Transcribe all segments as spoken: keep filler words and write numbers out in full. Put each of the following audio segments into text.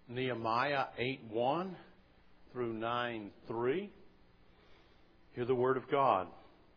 Nehemiah eight one through nine three. Hear the word of God.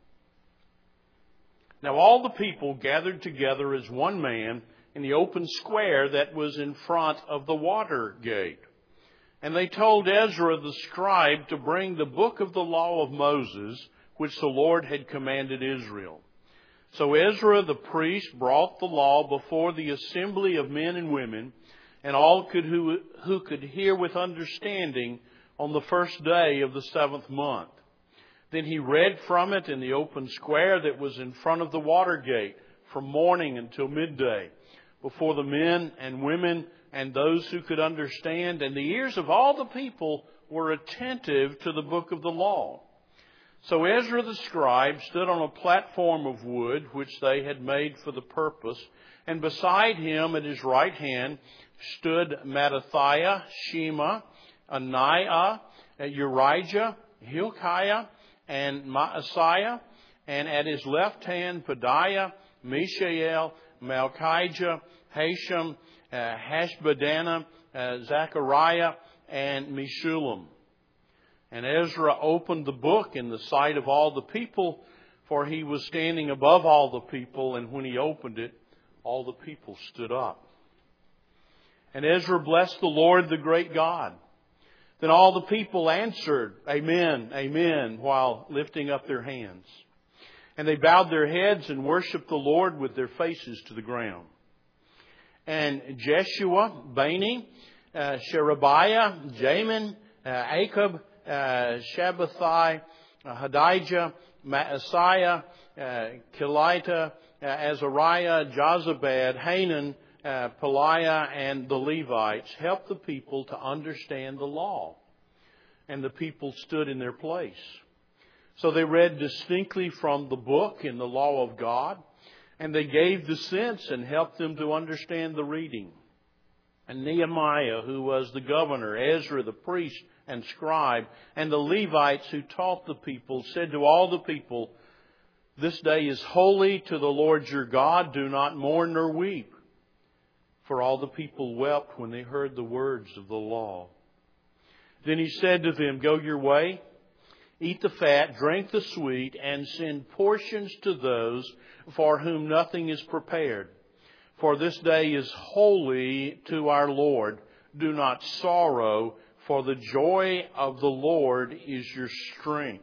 Now all the people gathered together as one man in the open square that was in front of the water gate. And they told Ezra the scribe to bring the book of the law of Moses, which the Lord had commanded Israel. So Ezra the priest brought the law before the assembly of men and women, and all could who, who could hear with understanding on the first day of the seventh month. Then he read from it in the open square that was in front of the water gate from morning until midday, before the men and women and those who could understand, and the ears of all the people were attentive to the book of the law. So Ezra the scribe stood on a platform of wood which they had made for the purpose, and beside him at his right hand stood Mattathiah, Shema, Anaiah, Urijah, Hilkiah, and Maaseiah, and at his left hand Pedaiah, Mishael, Malchijah, Hashem, uh, Hashbaddanah, uh, Zechariah, and Meshullam. And Ezra opened the book in the sight of all the people, for he was standing above all the people, and when he opened it, all the people stood up. And Ezra blessed the Lord, the great God. Then all the people answered, Amen, Amen, while lifting up their hands. And they bowed their heads and worshipped the Lord with their faces to the ground. And Jeshua, Bani, uh, Sherebiah, Jamin, uh, Akab, uh, Shabbathai, uh, Hadijah, Maaseiah, uh, Kelita, uh, Azariah, Jozabad, Hanan, Uh, Peliah, and the Levites helped the people to understand the law. And the people stood in their place. So they read distinctly from the book in the law of God, and they gave the sense and helped them to understand the reading. And Nehemiah, who was the governor, Ezra the priest and scribe, and the Levites who taught the people, said to all the people, This day is holy to the Lord your God. Do not mourn nor weep. For all the people wept when they heard the words of the law. Then he said to them, Go your way, eat the fat, drink the sweet, and send portions to those for whom nothing is prepared. For this day is holy to our Lord. Do not sorrow, for the joy of the Lord is your strength.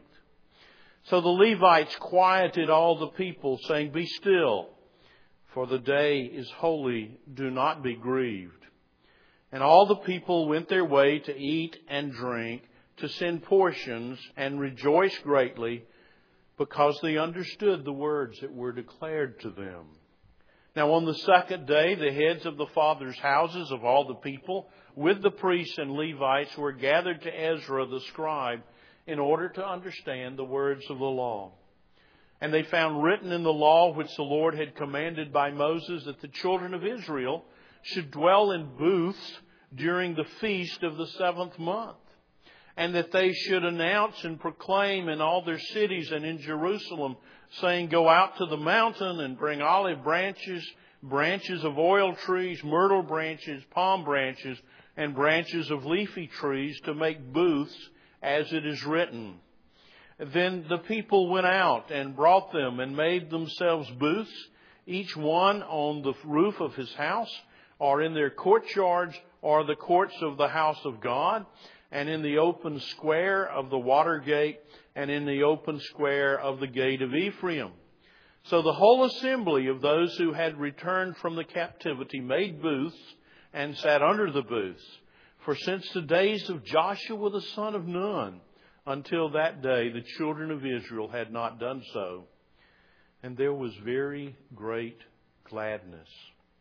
So the Levites quieted all the people, saying, Be still. For the day is holy, do not be grieved. And all the people went their way to eat and drink, to send portions, and rejoice greatly, because they understood the words that were declared to them. Now on the second day, the heads of the fathers' houses of all the people, with the priests and Levites, were gathered to Ezra the scribe, in order to understand the words of the law. And they found written in the law which the Lord had commanded by Moses that the children of Israel should dwell in booths during the feast of the seventh month, and that they should announce and proclaim in all their cities and in Jerusalem, saying, Go out to the mountain and bring olive branches, branches of oil trees, myrtle branches, palm branches, and branches of leafy trees to make booths, as it is written. Then the people went out and brought them and made themselves booths, each one on the roof of his house, or in their courtyards, or the courts of the house of God, and in the open square of the water gate, and in the open square of the gate of Ephraim. So the whole assembly of those who had returned from the captivity made booths and sat under the booths. For since the days of Joshua the son of Nun, until that day, the children of Israel had not done so. And there was very great gladness.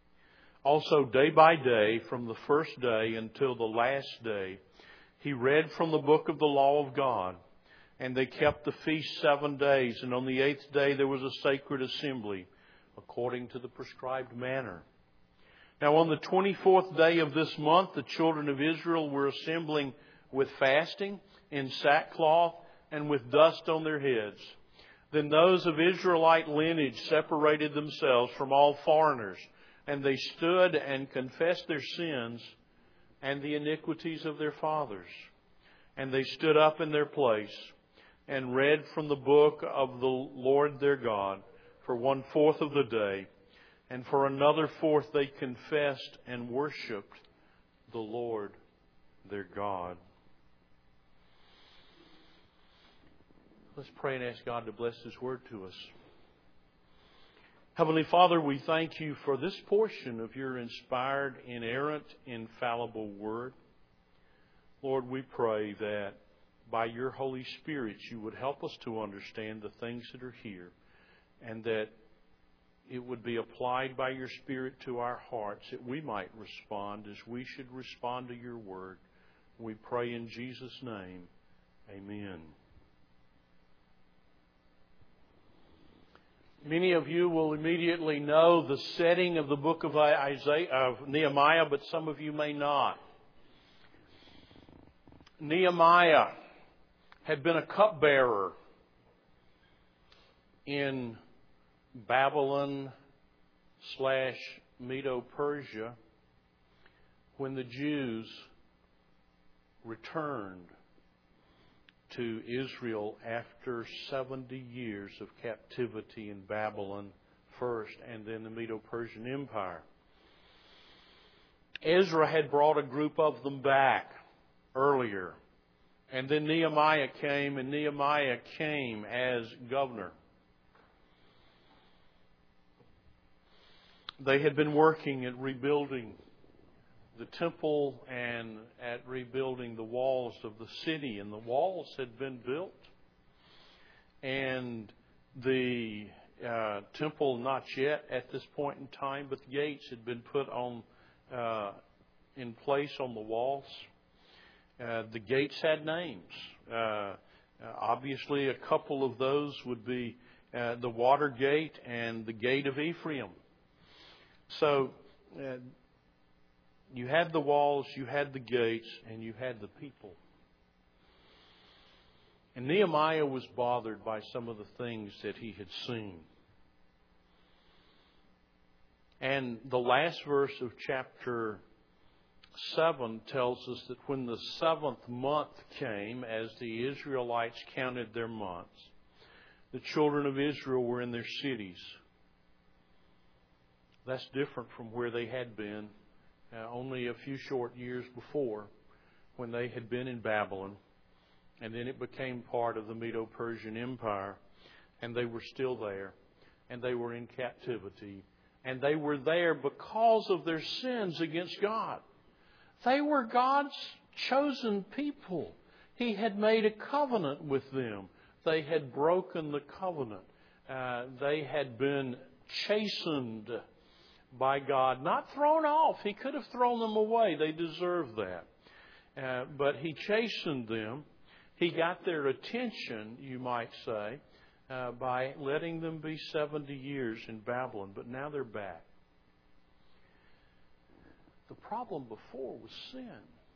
Also, day by day, from the first day until the last day, he read from the book of the law of God. And they kept the feast seven days. And on the eighth day, there was a sacred assembly, according to the prescribed manner. Now, on the twenty-fourth day of this month, the children of Israel were assembling with fasting, in sackcloth, and with dust on their heads. Then those of Israelite lineage separated themselves from all foreigners, and they stood and confessed their sins and the iniquities of their fathers. And they stood up in their place and read from the book of the Lord their God for one fourth of the day. And for another fourth they confessed and worshipped the Lord their God. Let's pray and ask God to bless His Word to us. Heavenly Father, we thank You for this portion of Your inspired, inerrant, infallible Word. Lord, we pray that by Your Holy Spirit You would help us to understand the things that are here, and that it would be applied by Your Spirit to our hearts, that we might respond as we should respond to Your Word. We pray in Jesus' name. Amen. Many of you will immediately know the setting of the book of Isaiah, of Nehemiah, but some of you may not. Nehemiah had been a cupbearer in Babylon slash Medo-Persia when the Jews returned to Israel after seventy years of captivity in Babylon first and then the Medo-Persian Empire. Ezra had brought a group of them back earlier. And then Nehemiah came, and Nehemiah came as governor. They had been working at rebuilding the temple and at rebuilding the walls of the city. And the walls had been built. And the uh, temple not yet at this point in time, but the gates had been put on uh, in place on the walls. Uh, the gates had names. Uh, uh, obviously, a couple of those would be uh, the Water Gate and the Gate of Ephraim. So, uh, you had the walls, you had the gates, and you had the people. And Nehemiah was bothered by some of the things that he had seen. And the last verse of chapter seven tells us that when the seventh month came, as the Israelites counted their months, the children of Israel were in their cities. That's different from where they had been uh, only a few short years before, when they had been in Babylon, and then it became part of the Medo-Persian Empire, and they were still there, and they were in captivity, and they were there because of their sins against God. They were God's chosen people. He had made a covenant with them. They had broken the covenant. Uh, they had been chastened by God, not thrown off. He could have thrown them away. They deserved that. Uh, but He chastened them. He got their attention, you might say, uh, by letting them be seventy years in Babylon. But now they're back. The problem before was sin.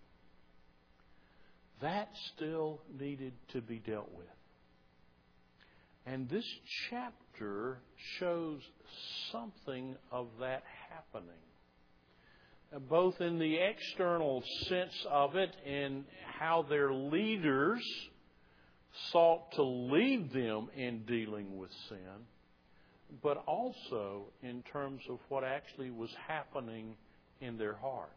That still needed to be dealt with. And this chapter shows something of that happening. Both in the external sense of it, in how their leaders sought to lead them in dealing with sin, but also in terms of what actually was happening in their hearts.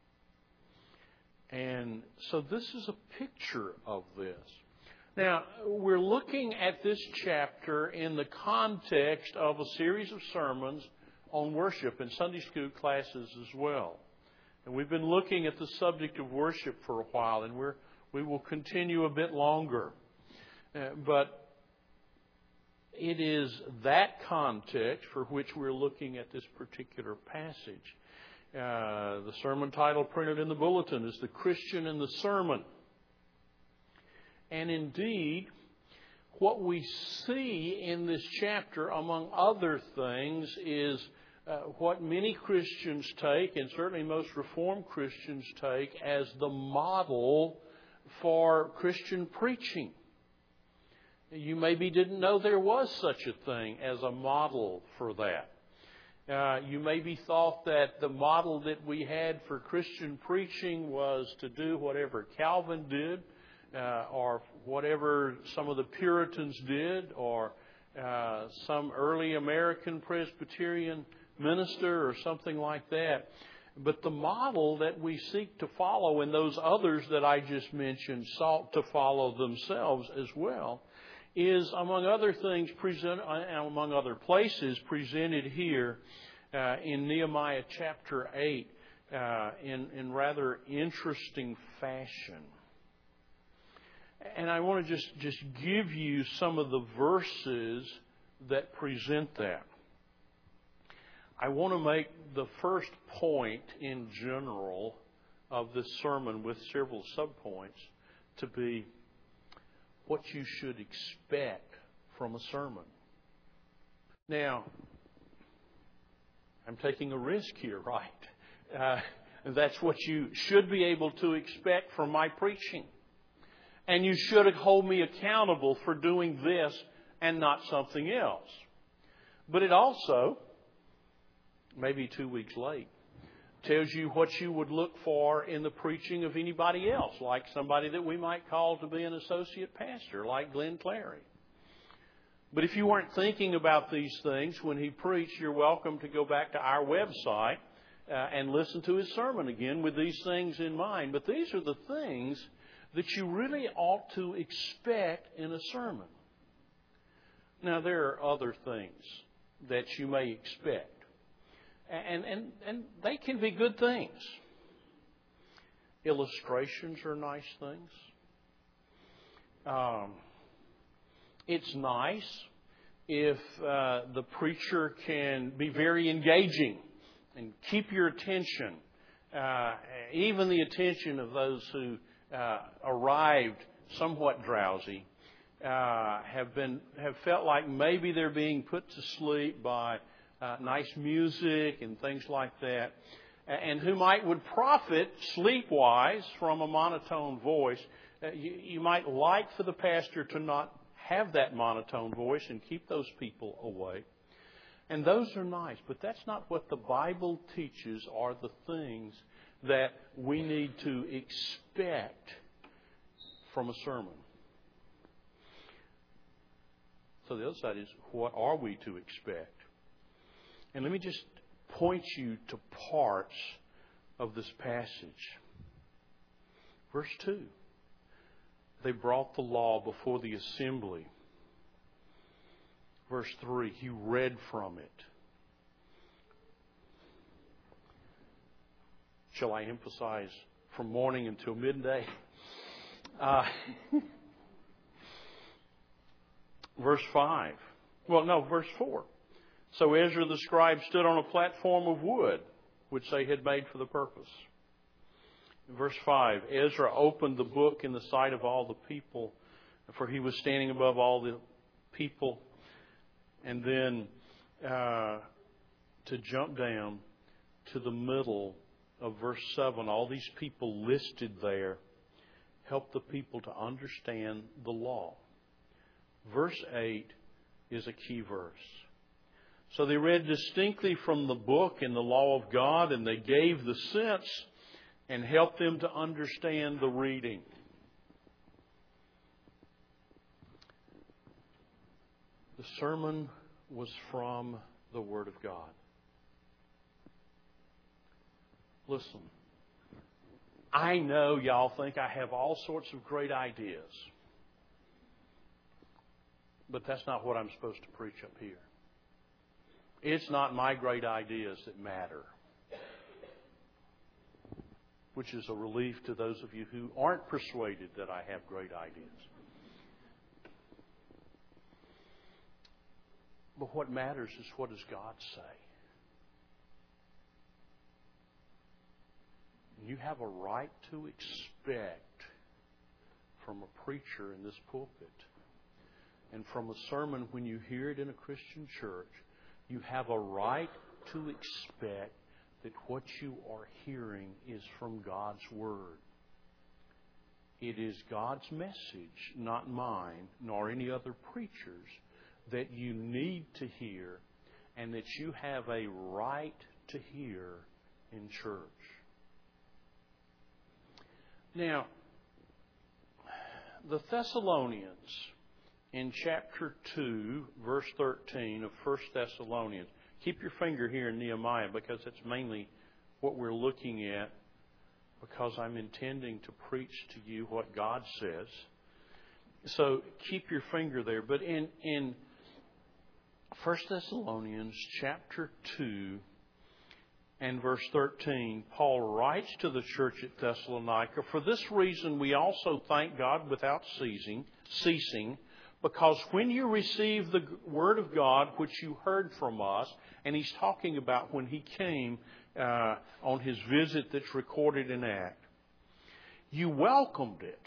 And so this is a picture of this. Now, we're looking at this chapter in the context of a series of sermons on worship in Sunday school classes as well. And we've been looking at the subject of worship for a while, and we're, we will continue a bit longer. Uh, but it is that context for which we're looking at this particular passage. Uh, the sermon title printed in the bulletin is The Christian and the Sermon. And indeed, what we see in this chapter, among other things, is uh, what many Christians take, and certainly most Reformed Christians take, as the model for Christian preaching. You maybe didn't know there was such a thing as a model for that. Uh, you maybe thought that the model that we had for Christian preaching was to do whatever Calvin did, uh, or whatever some of the Puritans did, or uh, some early American Presbyterian minister or something like that. But the model that we seek to follow, and those others that I just mentioned sought to follow themselves as well, is, among other things, present, among other places, presented here uh, in Nehemiah chapter eight uh, in, in rather interesting fashion. And I want to just, just give you some of the verses that present that. I want to make the first point in general of this sermon, with several subpoints, to be what you should expect from a sermon. Now, I'm taking a risk here, right? Uh, that's what you should be able to expect from my preaching. And you should hold me accountable for doing this and not something else. But it also, maybe two weeks late, tells you what you would look for in the preaching of anybody else, like somebody that we might call to be an associate pastor, like Glenn Clary. But if you weren't thinking about these things when he preached, you're welcome to go back to our website uh, and listen to his sermon again with these things in mind. But these are the things that you really ought to expect in a sermon. Now, there are other things that you may expect. And, and, and they can be good things. Illustrations are nice things. Um, it's nice if uh, the preacher can be very engaging and keep your attention, uh, even the attention of those who uh, arrived somewhat drowsy, uh, have been have felt like maybe they're being put to sleep by Uh, nice music and things like that, and who might would profit sleep-wise from a monotone voice. Uh, you, you might like for the pastor to not have that monotone voice and keep those people awake. And those are nice, but that's not what the Bible teaches are the things that we need to expect from a sermon. So the other side is, what are we to expect? And let me just point you to parts of this passage. Verse two. They brought the law before the assembly. Verse three. He read from it. Shall I emphasize from morning until midday? Uh, verse five. Well, no, verse four. So Ezra the scribe stood on a platform of wood, which they had made for the purpose. In verse five, Ezra opened the book in the sight of all the people, for he was standing above all the people. And then uh, to jump down to the middle of verse seven, all these people listed there help the people to understand the law. Verse eight is a key verse. So they read distinctly from the book and the law of God, and they gave the sense and helped them to understand the reading. The sermon was from the Word of God. Listen, I know y'all think I have all sorts of great ideas, but that's not what I'm supposed to preach up here. It's not my great ideas that matter, which is a relief to those of you who aren't persuaded that I have great ideas. But what matters is, what does God say? You have a right to expect from a preacher in this pulpit, and from a sermon when you hear it in a Christian church, you have a right to expect that what you are hearing is from God's Word. It is God's message, not mine, nor any other preacher's, that you need to hear and that you have a right to hear in church. Now, the Thessalonians, in chapter two, verse thirteen of First Thessalonians, keep your finger here in Nehemiah because it's mainly what we're looking at, because I'm intending to preach to you what God says. So keep your finger there. But in, in First Thessalonians chapter two and verse thirteen, Paul writes to the church at Thessalonica, "For this reason we also thank God without ceasing, ceasing, because when you received the word of God which you heard from us," and he's talking about when he came uh, on his visit that's recorded in Acts, "you welcomed it,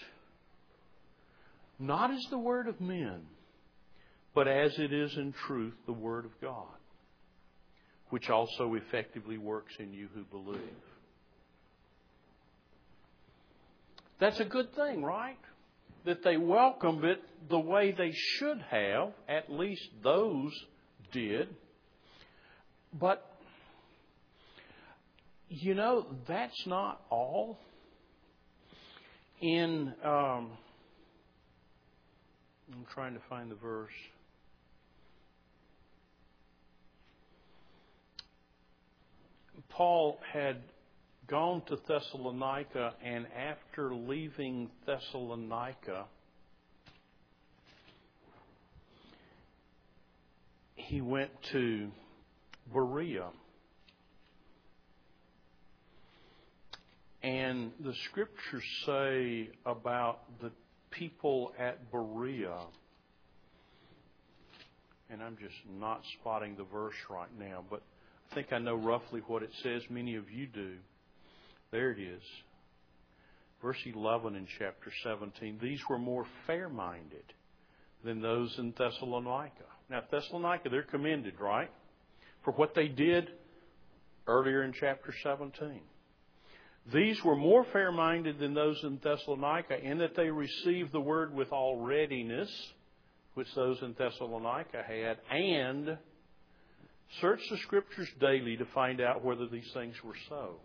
not as the word of men, but as it is in truth the word of God, which also effectively works in you who believe." That's a good thing, right? That they welcomed it the way they should have, at least those did. But, you know, that's not all. In, um, I'm trying to find the verse. Paul had gone to Thessalonica, and after leaving Thessalonica, he went to Berea. And the scriptures say about the people at Berea, and I'm just not spotting the verse right now, but I think I know roughly what it says. Many of you do. There it is. Verse eleven in chapter seventeen. "These were more fair-minded than those in Thessalonica." Now, Thessalonica, they're commended, right? For what they did earlier in chapter seventeen. "These were more fair-minded than those in Thessalonica, in that they received the word with all readiness, which those in Thessalonica had, and searched the Scriptures daily to find out whether these things were so."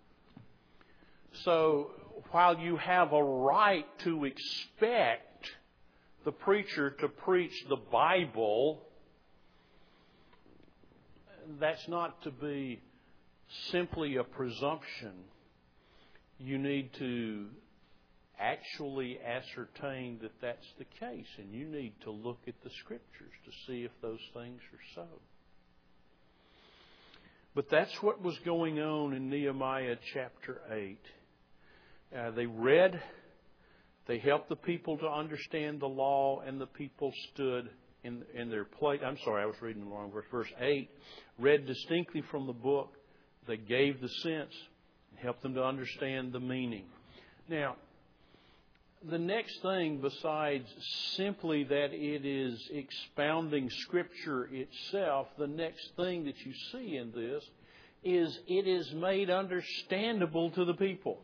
So, while you have a right to expect the preacher to preach the Bible, that's not to be simply a presumption. You need to actually ascertain that that's the case, and you need to look at the Scriptures to see if those things are so. But that's what was going on in Nehemiah chapter eight. Uh, they read, they helped the people to understand the law, and the people stood in, in their place. I'm sorry, I was reading the wrong verse. Verse eight, read distinctly from the book. They gave the sense and helped them to understand the meaning. Now, the next thing, besides simply that it is expounding Scripture itself, the next thing that you see in this is it is made understandable to the people.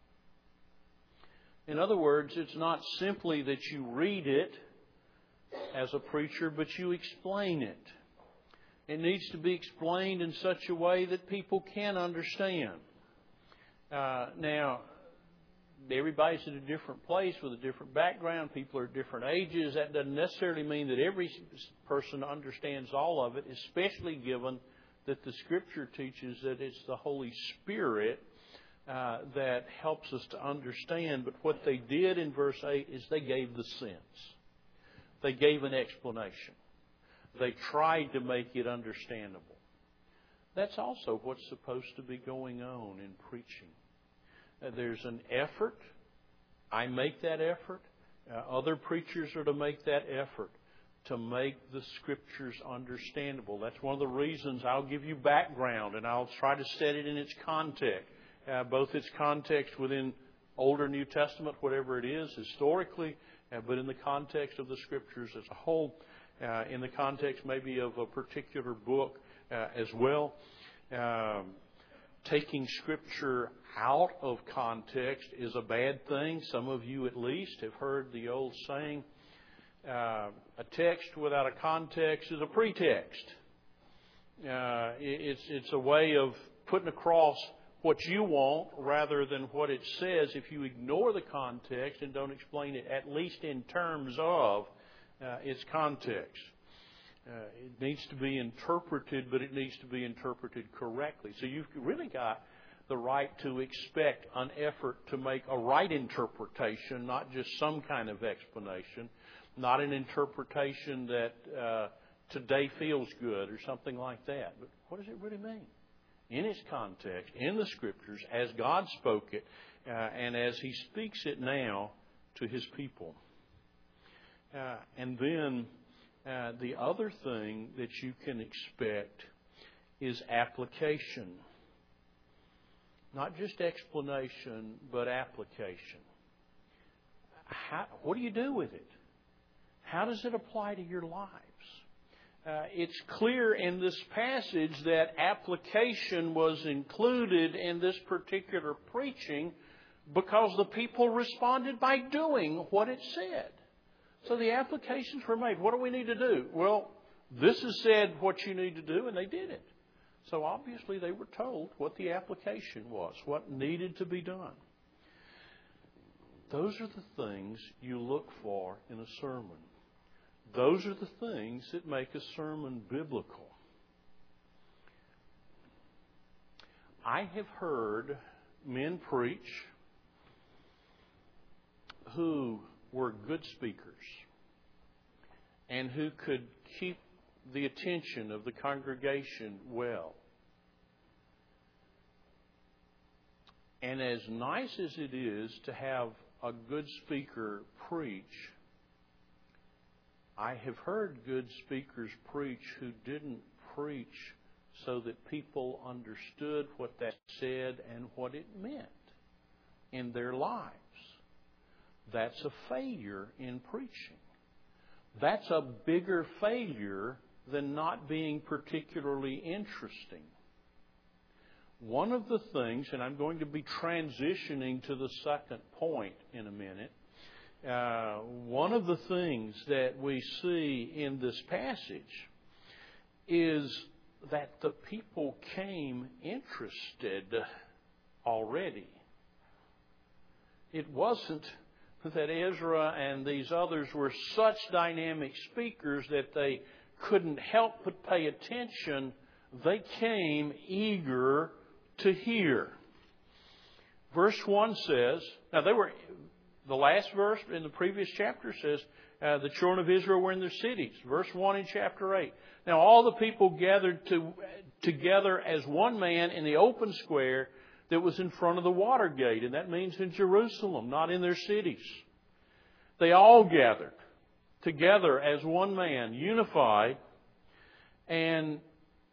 In other words, it's not simply that you read it as a preacher, but you explain it. It needs to be explained in such a way that people can understand. Uh, now, everybody's in a different place with a different background. People are at different ages. That doesn't necessarily mean that every person understands all of it, especially given that the Scripture teaches that it's the Holy Spirit uh, that helps us to understand. But what they did in verse eight is they gave the sense. They gave an explanation. They tried to make it understandable. That's also what's supposed to be going on in preaching. Uh, there's an effort. I make that effort. Uh, other preachers are to make that effort to make the Scriptures understandable. That's one of the reasons I'll give you background and I'll try to set it in its context, uh, both its context within Old or New Testament, whatever it is, historically, uh, but in the context of the Scriptures as a whole, uh, in the context maybe of a particular book uh, as well. Um, taking Scripture out of context is a bad thing. Some of you at least have heard the old saying, uh, a text without a context is a pretext. Uh, it's, it's a way of putting across what you want rather than what it says. If you ignore the context and don't explain it, at least in terms of uh, its context. Uh, it needs to be interpreted, but it needs to be interpreted correctly. So you've really got the right to expect an effort to make a right interpretation, not just some kind of explanation, not an interpretation that uh, today feels good or something like that. But what does it really mean? In its context, in the Scriptures, as God spoke it, uh, and as He speaks it now to His people. Uh, and then uh, the other thing that you can expect is application. Not just explanation, but application. How, what do you do with it? How does it apply to your lives? Uh, it's clear in this passage that application was included in this particular preaching because the people responded by doing what it said. So the applications were made. What do we need to do? Well, this is said what you need to do, and they did it. So obviously they were told what the application was, what needed to be done. Those are the things you look for in a sermon. Those are the things that make a sermon biblical. I have heard men preach who were good speakers and who could keep the attention of the congregation well. And as nice as it is to have a good speaker preach, I have heard good speakers preach who didn't preach so that people understood what that said and what it meant in their lives. That's a failure in preaching. That's a bigger failure than not being particularly interesting. One of the things, and I'm going to be transitioning to the second point in a minute, uh, one of the things that we see in this passage is that the people came interested already. It wasn't that Ezra and these others were such dynamic speakers that they couldn't help but pay attention. They came eager to hear. Verse one says, now they were, the last verse in the previous chapter says, uh, the children of Israel were in their cities. Verse one in chapter eight. Now all the people gathered to, together as one man in the open square that was in front of the water gate. And that means in Jerusalem, not in their cities. They all gathered together as one man, unified. And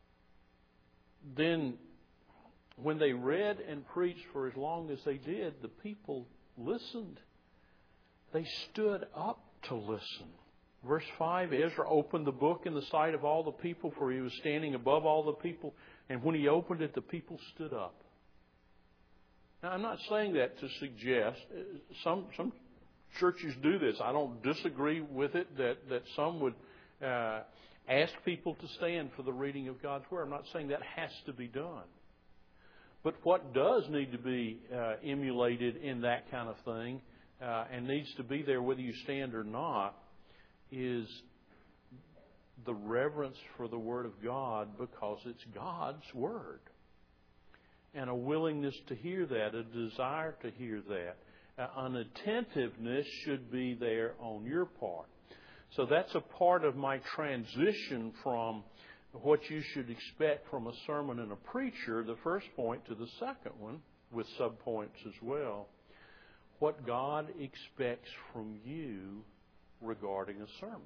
then when they read and preached for as long as they did, the people listened. They stood up to listen. Verse five, Ezra opened the book in the sight of all the people, for he was standing above all the people. And when he opened it, the people stood up. Now, I'm not saying that to suggest, some some churches do this. I don't disagree with it that, that some would uh, ask people to stand for the reading of God's Word. I'm not saying that has to be done. But what does need to be uh, emulated in that kind of thing uh, and needs to be there whether you stand or not is the reverence for the Word of God, because it's God's Word. And a willingness to hear that, a desire to hear that. Uh, an attentiveness should be there on your part. So that's a part of my transition from what you should expect from a sermon and a preacher, the first point, to the second one, with subpoints as well. What God expects from you regarding a sermon.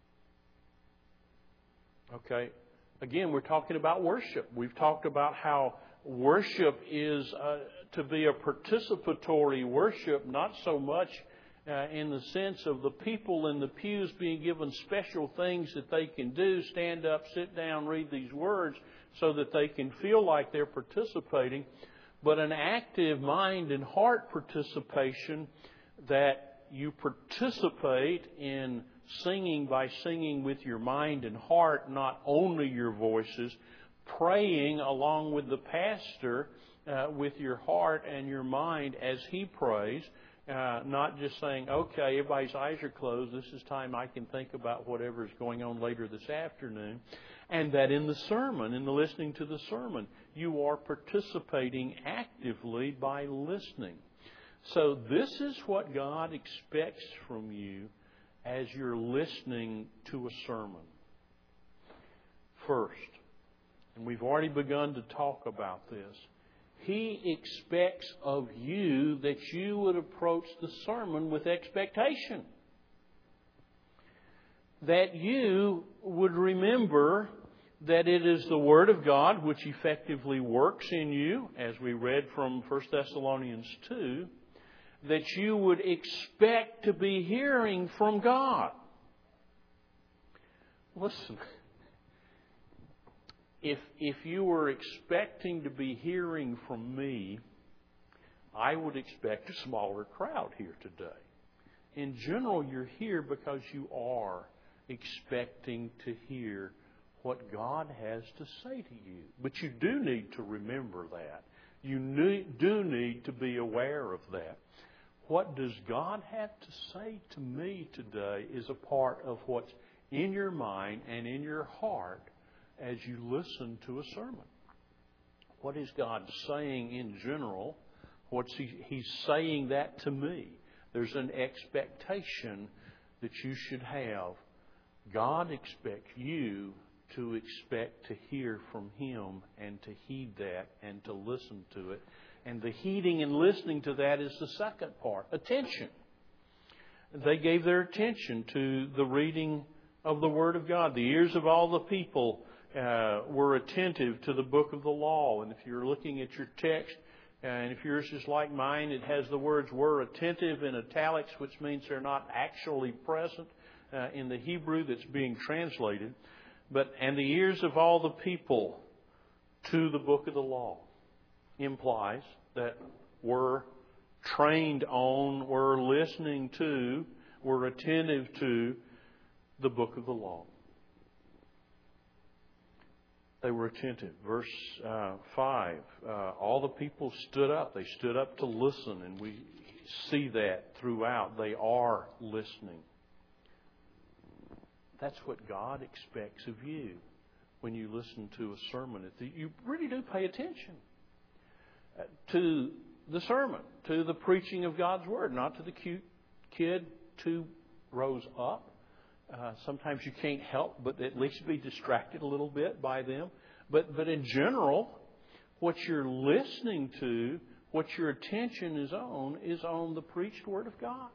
Okay, again, we're talking about worship. We've talked about how worship is uh, to be a participatory worship, not so much uh, in the sense of the people in the pews being given special things that they can do, stand up, sit down, read these words, so that they can feel like they're participating, but an active mind and heart participation, that you participate in singing by singing with your mind and heart, not only your voices, praying along with the pastor uh, with your heart and your mind as he prays, uh, not just saying, okay, everybody's eyes are closed, this is time I can think about whatever is going on later this afternoon. And that in the sermon, in the listening to the sermon, you are participating actively by listening. So this is what God expects from you as you're listening to a sermon. First, and we've already begun to talk about this, He expects of you that you would approach the sermon with expectation. That you would remember that it is the Word of God which effectively works in you, as we read from First Thessalonians two, that you would expect to be hearing from God. Listen, if, if you were expecting to be hearing from me, I would expect a smaller crowd here today. In general, you're here because you are expecting to hear what God has to say to you. But you do need to remember that. You need, do need to be aware of that. What does God have to say to me today is a part of what's in your mind and in your heart as you listen to a sermon. What is God saying in general? What's He, He's saying that to me. There's an expectation that you should have. God expects you to expect to hear from Him and to heed that and to listen to it. And the heeding and listening to that is the second part, attention. They gave their attention to the reading of the Word of God. The ears of all the people uh, were attentive to the book of the law. And if you're looking at your text, uh, and if yours is like mine, it has the words were attentive in italics, which means they're not actually present uh, in the Hebrew that's being translated. But and the ears of all the people to the book of the law implies that we're trained on, we're listening to, we're attentive to the book of the law. They were attentive. Verse uh, five, uh, all the people stood up. They stood up to listen, and we see that throughout. They are listening. That's what God expects of you when you listen to a sermon. You really do pay attention to the sermon, to the preaching of God's Word, not to the cute kid two rows up. Uh, sometimes you can't help but at least be distracted a little bit by them. But, but in general, what you're listening to, what your attention is on, is on the preached Word of God.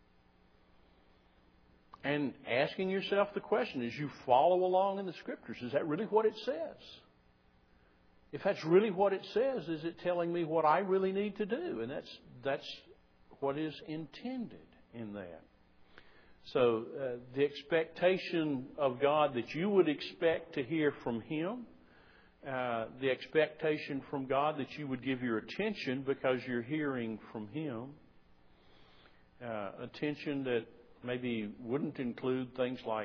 And asking yourself the question, as you follow along in the Scriptures, is that really what it says? If that's really what it says, is it telling me what I really need to do? And that's that's what is intended in that. So uh, the expectation of God that you would expect to hear from Him, uh, the expectation from God that you would give your attention because you're hearing from Him, uh, attention that maybe wouldn't include things like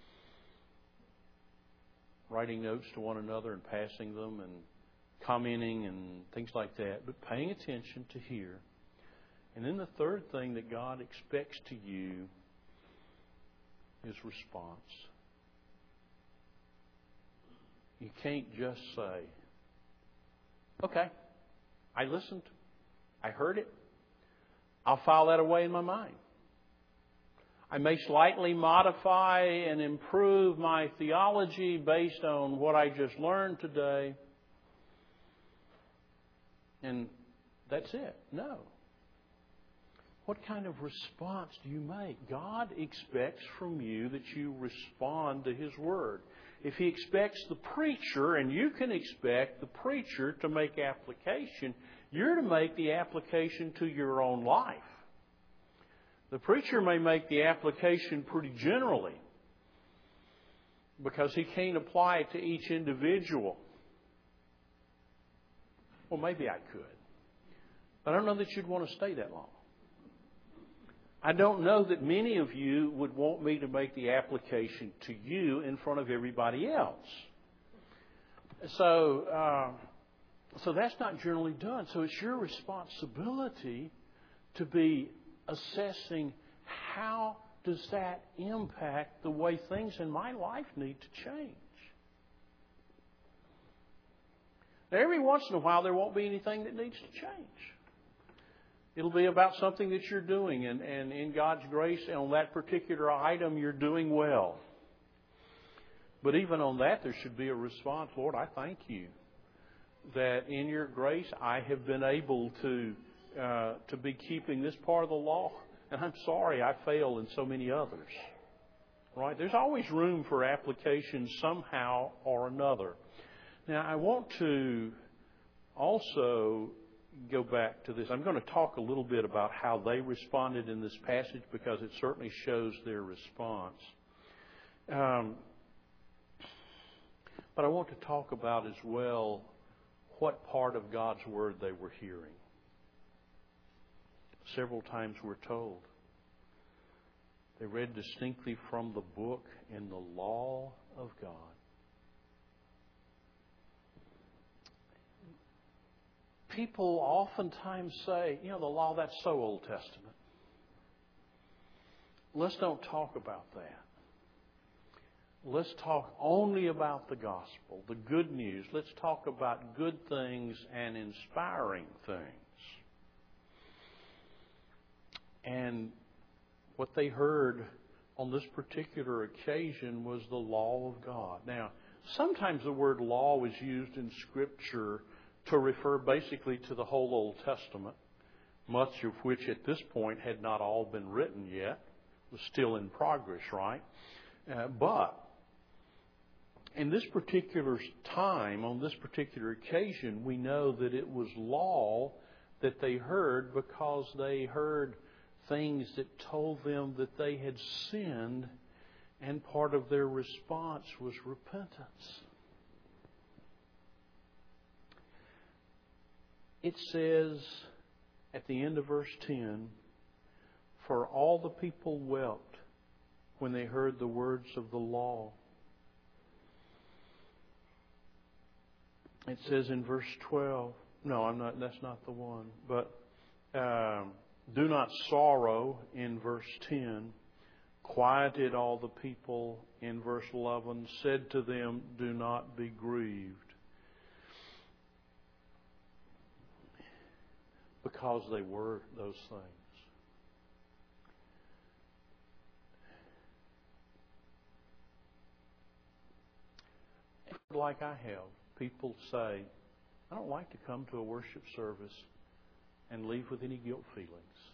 writing notes to one another and passing them and commenting and things like that, but paying attention to hear. And then the third thing that God expects to you is response. You can't just say, okay, I listened, I heard it, I'll file that away in my mind. I may slightly modify and improve my theology based on what I just learned today. And that's it. No. What kind of response do you make? God expects from you that you respond to His Word. If He expects the preacher, and you can expect the preacher to make application, you're to make the application to your own life. The preacher may make the application pretty generally because he can't apply it to each individual. Well, maybe I could. But I don't know that you'd want to stay that long. I don't know that many of you would want me to make the application to you in front of everybody else. So, uh, so that's not generally done. So it's your responsibility to be assessing how does that impact the way things in my life need to change. Now, every once in a while, there won't be anything that needs to change. It'll be about something that you're doing, and, and in God's grace, on that particular item, you're doing well. But even on that, there should be a response. Lord, I thank you that in your grace, I have been able to uh, to be keeping this part of the law. And I'm sorry I fail in so many others. Right? There's always room for application somehow or another. Now, I want to also go back to this. I'm going to talk a little bit about how they responded in this passage because it certainly shows their response. Um, but I want to talk about as well what part of God's Word they were hearing. Several times we're told they read distinctly from the book in the law of God. People oftentimes say, you know, the law, that's so Old Testament. Let's don't talk about that. Let's talk only about the gospel, the good news. Let's talk about good things and inspiring things. And what they heard on this particular occasion was the law of God. Now, sometimes the word law is used in Scripture to refer basically to the whole Old Testament, much of which at this point had not all been written yet. It was still in progress, right? Uh, but in this particular time, on this particular occasion, we know that it was law that they heard because they heard things that told them that they had sinned, and part of their response was repentance. It says at the end of verse ten, "For all the people wept when they heard the words of the law." It says in verse twelve, no, I'm not. That's not the one. But um, do not sorrow in verse ten. Quieted all the people in verse eleven. Said to them, do not be grieved. Because they were those things. Like I have, people say, I don't like to come to a worship service and leave with any guilt feelings.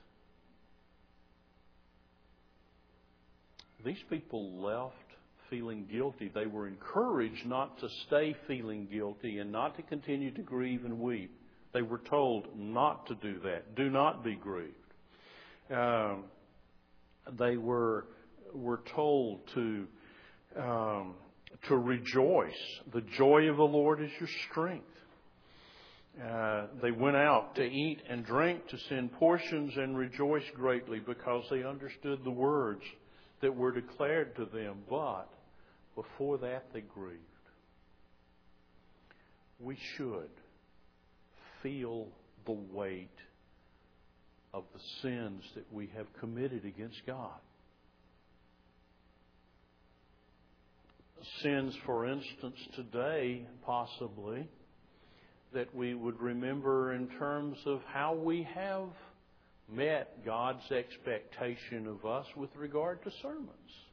These people left feeling guilty. They were encouraged not to stay feeling guilty and not to continue to grieve and weep. They were told not to do that. Do not be grieved. Um, they were were told to um, to rejoice. The joy of the Lord is your strength. Uh, they went out to eat and drink, to send portions, and rejoice greatly because they understood the words that were declared to them. But before that, they grieved. We should feel the weight of the sins that we have committed against God. Sins, for instance, today, possibly, that we would remember in terms of how we have met God's expectation of us with regard to sermons.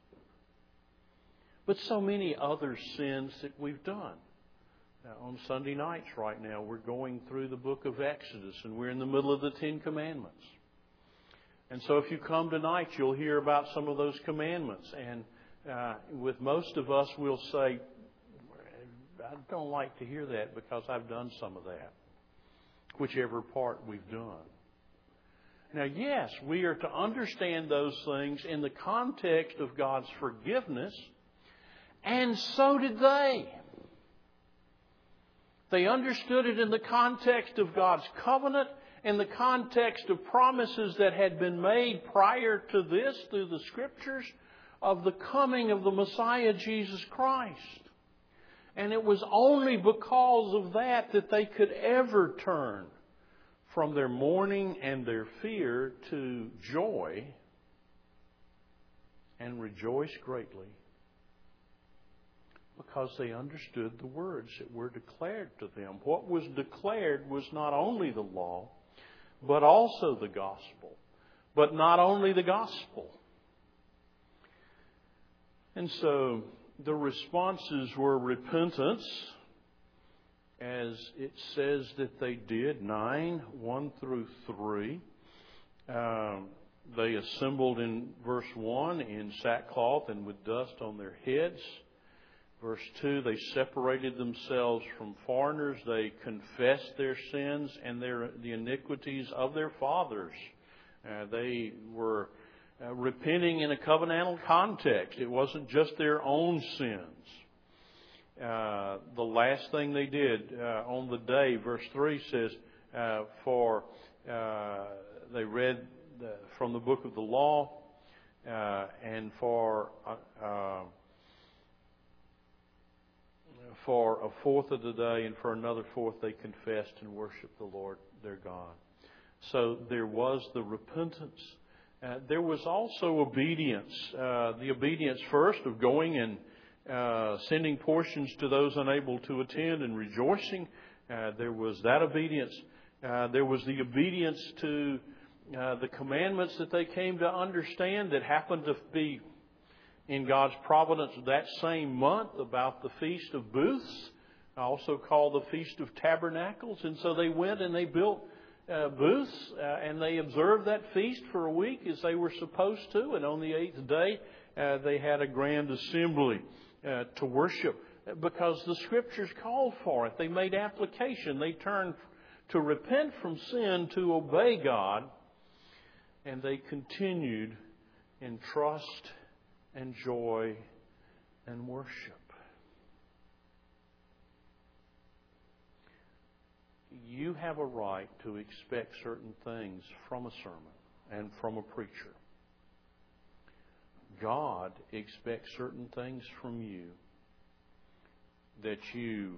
But so many other sins that we've done. Now, on Sunday nights right now, we're going through the book of Exodus, and we're in the middle of the Ten Commandments. And so if you come tonight, you'll hear about some of those commandments. And uh, with most of us, we'll say, I don't like to hear that because I've done some of that, whichever part we've done. Now, yes, we are to understand those things in the context of God's forgiveness, and so did they. They understood it in the context of God's covenant, in the context of promises that had been made prior to this through the Scriptures of the coming of the Messiah, Jesus Christ. And it was only because of that that they could ever turn from their mourning and their fear to joy and rejoice greatly, because they understood the words that were declared to them. What was declared was not only the law, but also the gospel. But not only the gospel. And so the responses were repentance, as it says that they did, nine, one through three. Um, they assembled in verse one in sackcloth and with dust on their heads. Verse two, they separated themselves from foreigners. They confessed their sins and their the iniquities of their fathers. Uh, they were uh, repenting in a covenantal context. It wasn't just their own sins. Uh, the last thing they did uh, on the day, verse three says, uh, for uh, they read the, from the book of the law, uh, and for uh, uh, for a fourth of the day, and for another fourth they confessed and worshiped the Lord their God. So there was the repentance. Uh, there was also obedience. Uh, the obedience first of going and uh, sending portions to those unable to attend and rejoicing. Uh, there was that obedience. Uh, there was the obedience to uh, the commandments that they came to understand that happened to be in God's providence that same month about the Feast of Booths, also called the Feast of Tabernacles. And so they went and they built uh, booths uh, and they observed that feast for a week as they were supposed to. And on the eighth day, uh, they had a grand assembly uh, to worship because the Scriptures called for it. They made application. They turned to repent from sin, to obey God, and they continued in trust and joy and worship. You have a right to expect certain things from a sermon and from a preacher. God expects certain things from you, that you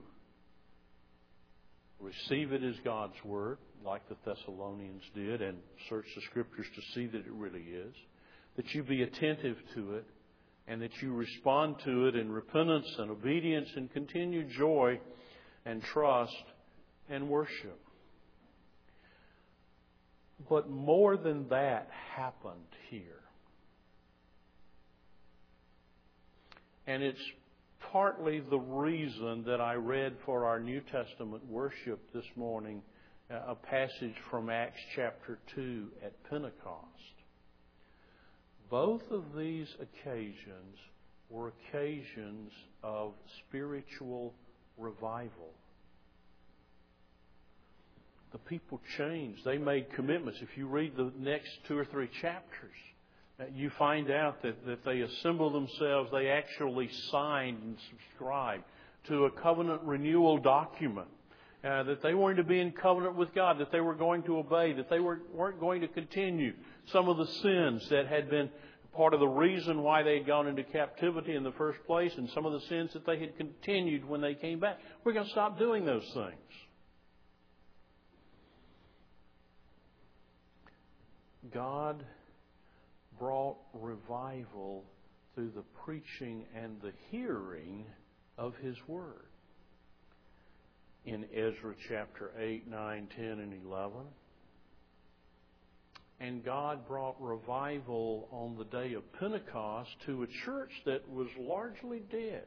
receive it as God's Word, like the Thessalonians did, and search the Scriptures to see that it really is, that you be attentive to it, and that you respond to it in repentance and obedience and continued joy and trust and worship. But more than that happened here. And it's partly the reason that I read for our New Testament worship this morning a passage from Acts chapter two at Pentecost. Both of these occasions were occasions of spiritual revival. The people changed. They made commitments. If you read the next two or three chapters, uh, you find out that, that they assembled themselves. They actually signed and subscribed to a covenant renewal document. Uh, that they were to be in covenant with God, that they were going to obey, that they were, weren't going to continue some of the sins that had been part of the reason why they had gone into captivity in the first place, and some of the sins that they had continued when they came back. We're going to stop doing those things. God brought revival through the preaching and the hearing of His Word. In Ezra chapter eight, nine, ten, and eleven. And God brought revival on the day of Pentecost to a church that was largely dead.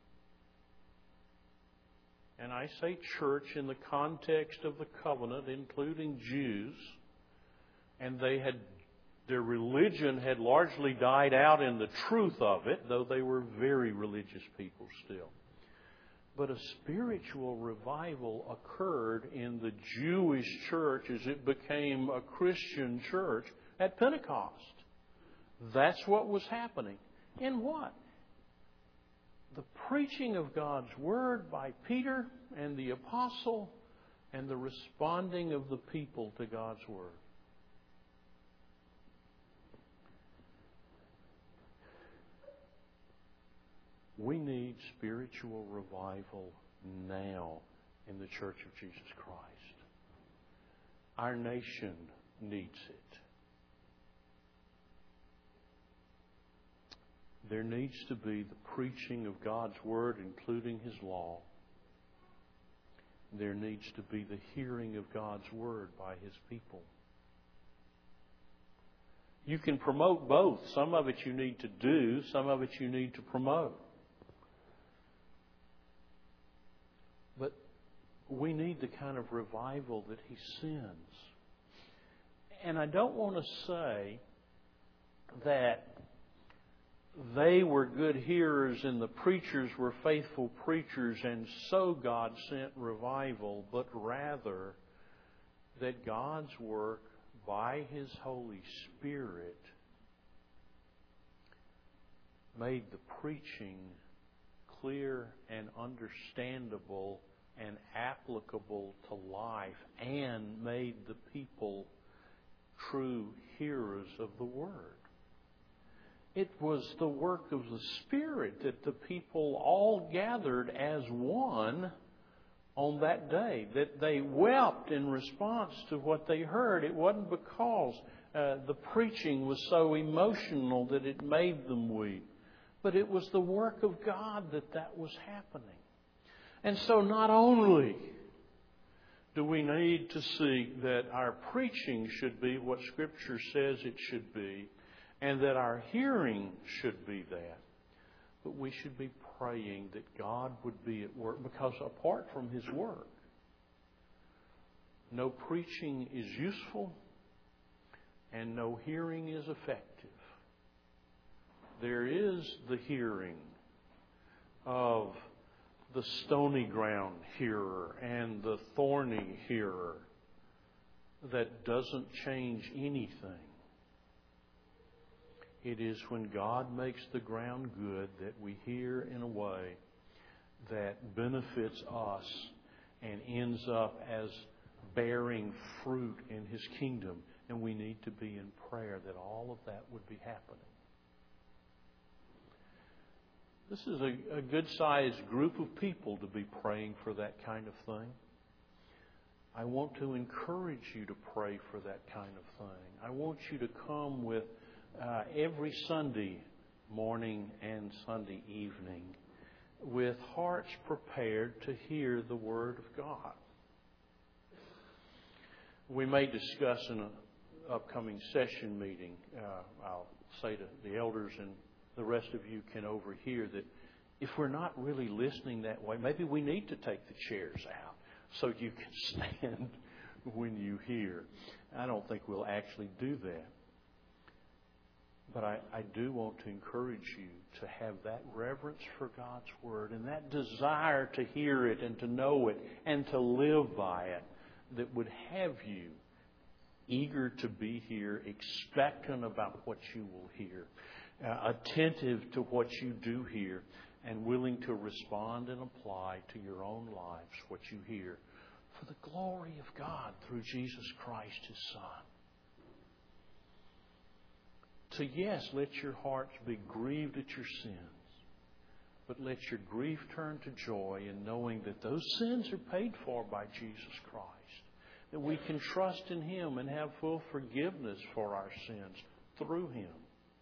And I say church in the context of the covenant, including Jews. And they had, their religion had largely died out in the truth of it, though they were very religious people still. But a spiritual revival occurred in the Jewish church as it became a Christian church at Pentecost. That's what was happening. In what? The preaching of God's Word by Peter and the apostle, and the responding of the people to God's Word. We need spiritual revival now in the Church of Jesus Christ. Our nation needs it. There needs to be the preaching of God's Word, including His law. There needs to be the hearing of God's Word by His people. You can promote both. Some of it you need to do, some of it you need to promote. But we need the kind of revival that He sends. And I don't want to say that they were good hearers and the preachers were faithful preachers and so God sent revival, but rather that God's work by His Holy Spirit made the preaching clear and understandable and applicable to life and made the people true hearers of the Word. It was the work of the Spirit that the people all gathered as one on that day, that they wept in response to what they heard. It wasn't because uh, the preaching was so emotional that it made them weep, but it was the work of God that that was happening. And so not only do we need to see that our preaching should be what Scripture says it should be, and that our hearing should be that, but we should be praying that God would be at work, because apart from His work, no preaching is useful and no hearing is effective. There is the hearing of the stony ground hearer and the thorny hearer that doesn't change anything. It is when God makes the ground good that we hear in a way that benefits us and ends up as bearing fruit in His kingdom. And we need to be in prayer that all of that would be happening. This is a, a good-sized group of people to be praying for that kind of thing. I want to encourage you to pray for that kind of thing. I want you to come with Uh, every Sunday morning and Sunday evening with hearts prepared to hear the Word of God. We may discuss in an upcoming session meeting, uh, I'll say to the elders and the rest of you can overhear, that if we're not really listening that way, maybe we need to take the chairs out so you can stand when you hear. I don't think we'll actually do that. But I, I do want to encourage you to have that reverence for God's Word and that desire to hear it and to know it and to live by it that would have you eager to be here, expectant about what you will hear, uh, attentive to what you do hear, and willing to respond and apply to your own lives what you hear for the glory of God through Jesus Christ, His Son. So yes, let your hearts be grieved at your sins, but let your grief turn to joy in knowing that those sins are paid for by Jesus Christ, that we can trust in Him and have full forgiveness for our sins through Him.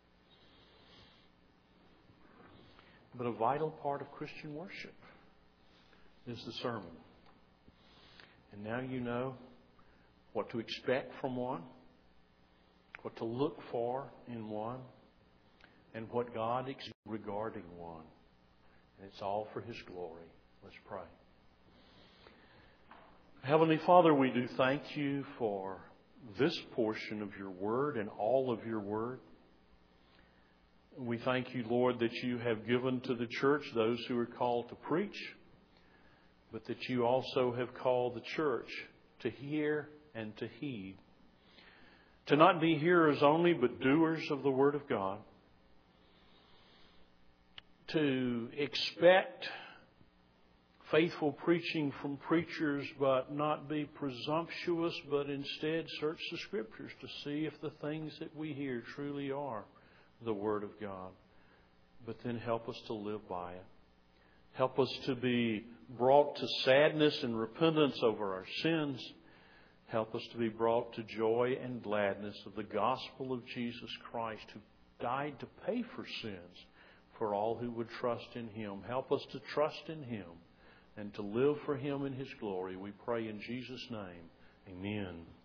But a vital part of Christian worship is the sermon. And now you know what to expect from one, what to look for in one, and what God expects regarding one. And it's all for His glory. Let's pray. Heavenly Father, we do thank You for this portion of Your Word and all of Your Word. We thank You, Lord, that You have given to the church those who are called to preach, but that You also have called the church to hear and to heed. To not be hearers only, but doers of the Word of God. To expect faithful preaching from preachers, but not be presumptuous, but instead search the Scriptures to see if the things that we hear truly are the Word of God. but then help us to live by it. Help us to be brought to sadness and repentance over our sins. Help us to be brought to joy and gladness of the gospel of Jesus Christ, who died to pay for sins for all who would trust in Him. Help us to trust in Him and to live for Him in His glory. We pray in Jesus' name. Amen.